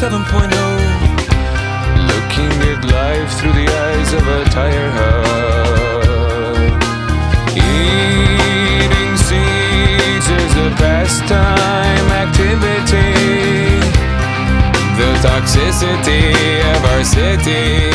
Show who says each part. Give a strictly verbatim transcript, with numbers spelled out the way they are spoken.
Speaker 1: seven point oh.
Speaker 2: Looking at life through the eyes of a tire hub. Eating seeds is a pastime activity. The toxicity of our city